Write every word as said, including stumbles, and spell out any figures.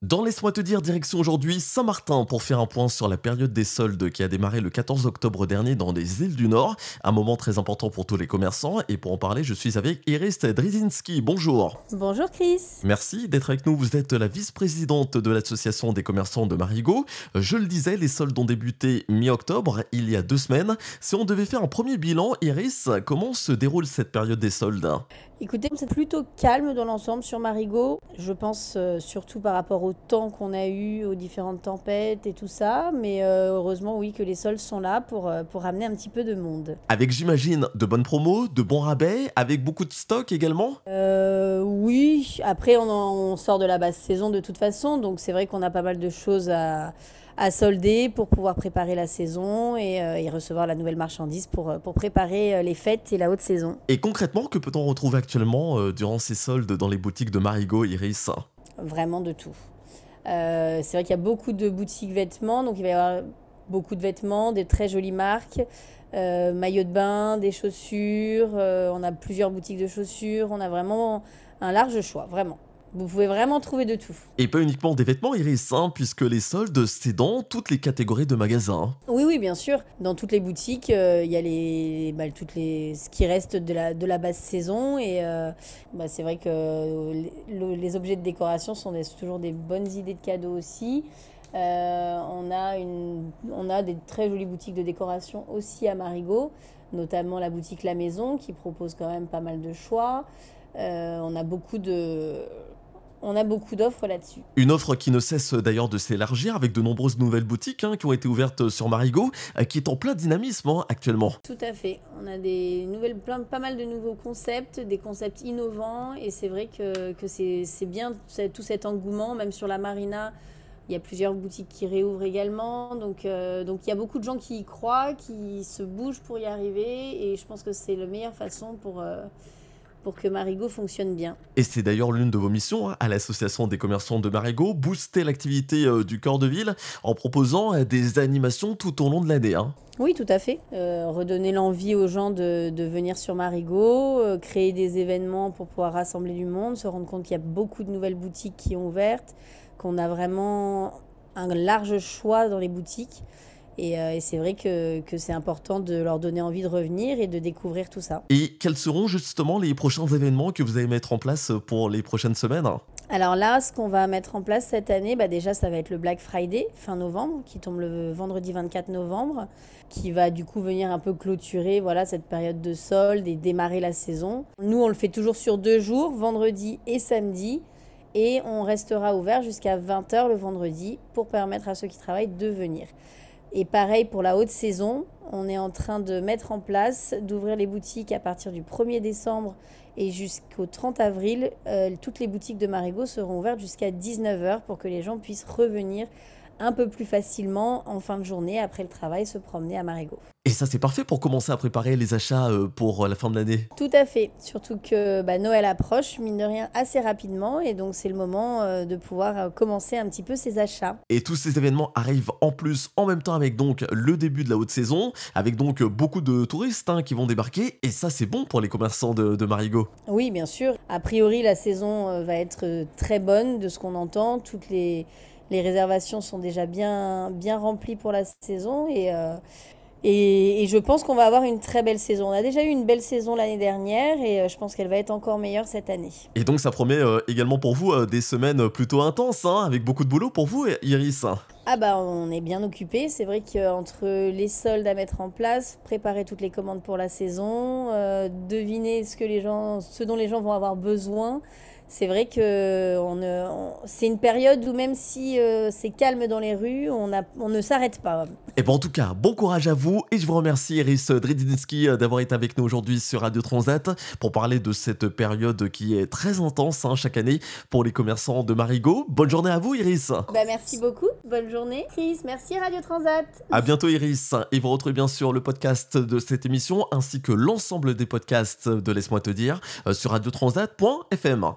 Dans Laisse-moi te dire, direction aujourd'hui Saint-Martin pour faire un point sur la période des soldes qui a démarré le quatorze octobre dernier dans les îles du Nord. Un moment très important pour tous les commerçants. Et pour en parler, je suis avec Iris Dridzinski. Bonjour. Bonjour Chris. Merci d'être avec nous. Vous êtes la vice-présidente de l'association des commerçants de Marigot. Je le disais, les soldes ont débuté mi-octobre, il y a deux semaines. Si on devait faire un premier bilan, Iris, comment se déroule cette période des soldes ? Écoutez, c'est plutôt calme dans l'ensemble sur Marigot. Je pense euh, surtout par rapport au temps qu'on a eu, aux différentes tempêtes et tout ça. Mais euh, heureusement, oui, que les soldes sont là pour, euh, pour amener un petit peu de monde. Avec, j'imagine, de bonnes promos, de bons rabais, avec beaucoup de stock également ? Euh, oui, après on, en- on sort de la basse saison de toute façon. Donc c'est vrai qu'on a pas mal de choses à, à solder pour pouvoir préparer la saison et, euh, et recevoir la nouvelle marchandise pour, euh, pour préparer euh, les fêtes et la haute saison. Et concrètement, que peut-on retrouver actuellement euh, durant ces soldes dans les boutiques de Marigot, Iris ? Vraiment de tout. Euh, c'est vrai qu'il y a beaucoup de boutiques vêtements, donc il va y avoir beaucoup de vêtements, des très jolies marques, euh, maillots de bain, des chaussures, euh, on a plusieurs boutiques de chaussures, on a vraiment un large choix, vraiment. Vous pouvez vraiment trouver de tout. Et pas uniquement des vêtements, Iris, hein, puisque les soldes, c'est dans toutes les catégories de magasins. Oui, oui, bien sûr. Dans toutes les boutiques, euh, il y a les, bah, toutes les, ce qui reste de la, de la basse saison. Et euh, bah, c'est vrai que les, le- les objets de décoration sont des- toujours des bonnes idées de cadeaux aussi. Euh, on a une, on a des très jolies boutiques de décoration aussi à Marigot, notamment la boutique La Maison qui propose quand même pas mal de choix. Euh, on a beaucoup de, on a beaucoup d'offres là-dessus. Une offre qui ne cesse d'ailleurs de s'élargir avec de nombreuses nouvelles boutiques hein, qui ont été ouvertes sur Marigot, euh, qui est en plein dynamisme hein, actuellement. Tout à fait. On a des nouvelles, plein, pas mal de nouveaux concepts, des concepts innovants, et c'est vrai que, que c'est, c'est bien c'est- tout cet engouement, même sur la marina. Il y a plusieurs boutiques qui réouvrent également, donc euh, donc il y a beaucoup de gens qui y croient, qui se bougent pour y arriver, et je pense que c'est la meilleure façon pour, euh, pour que Marigot fonctionne bien. Et c'est d'ailleurs l'une de vos missions hein, à l'association des commerçants de Marigot, booster l'activité euh, du cœur de ville en proposant euh, des animations tout au long de l'année. Hein. Oui, tout à fait. Euh, redonner l'envie aux gens de, de venir sur Marigot, euh, créer des événements pour pouvoir rassembler du monde, se rendre compte qu'il y a beaucoup de nouvelles boutiques qui ont ouvertes, qu'on a vraiment un large choix dans les boutiques. Et, euh, et c'est vrai que, que c'est important de leur donner envie de revenir et de découvrir tout ça. Et quels seront justement les prochains événements que vous allez mettre en place pour les prochaines semaines ? Alors là, ce qu'on va mettre en place cette année, bah déjà, ça va être le Black Friday, fin novembre, qui tombe le vendredi vingt-quatre novembre, qui va du coup venir un peu clôturer voilà, cette période de solde et démarrer la saison. Nous, on le fait toujours sur deux jours, vendredi et samedi, et on restera ouvert jusqu'à vingt heures le vendredi pour permettre à ceux qui travaillent de venir. Et pareil pour la haute saison, on est en train de mettre en place, d'ouvrir les boutiques à partir du premier décembre et jusqu'au trente avril. Euh, toutes les boutiques de Marigot seront ouvertes jusqu'à dix-neuf heures pour que les gens puissent revenir un peu plus facilement en fin de journée après le travail, se promener à Marigot. Et ça c'est parfait pour commencer à préparer les achats euh, pour euh, la fin de l'année. Tout à fait, surtout que bah, Noël approche, mine de rien, assez rapidement et donc c'est le moment euh, de pouvoir euh, commencer un petit peu ses achats. Et tous ces événements arrivent en plus en même temps avec donc le début de la haute saison, avec donc beaucoup de touristes hein, qui vont débarquer, et ça c'est bon pour les commerçants de, de Marigot. Oui, bien sûr. A priori, la saison euh, va être euh, très bonne de ce qu'on entend. Toutes les, les réservations sont déjà bien, bien remplies pour la saison et, euh, et, et je pense qu'on va avoir une très belle saison. On a déjà eu une belle saison l'année dernière et euh, je pense qu'elle va être encore meilleure cette année. Et donc ça promet euh, également pour vous euh, des semaines plutôt intenses, hein, avec beaucoup de boulot pour vous, Iris. Ah bah on est bien occupé. C'est vrai qu'entre les soldes à mettre en place, préparer toutes les commandes pour la saison, euh, deviner ce que les gens, ce dont les gens vont avoir besoin, c'est vrai que on ne- on- c'est une période où même si euh, c'est calme dans les rues, on, a- on ne s'arrête pas. Et bon en tout cas, bon courage à vous, et je vous remercie Iris Dridzinski euh, d'avoir été avec nous aujourd'hui sur Radio Transat pour parler de cette période qui est très intense hein, chaque année pour les commerçants de Marigot. Bonne journée à vous Iris. Bah merci beaucoup. Bonne journée. Chris, merci Radio Transat. À bientôt Iris, et vous retrouvez bien sûr le podcast de cette émission ainsi que l'ensemble des podcasts de Laisse-moi te dire euh, sur radiotransat point f m.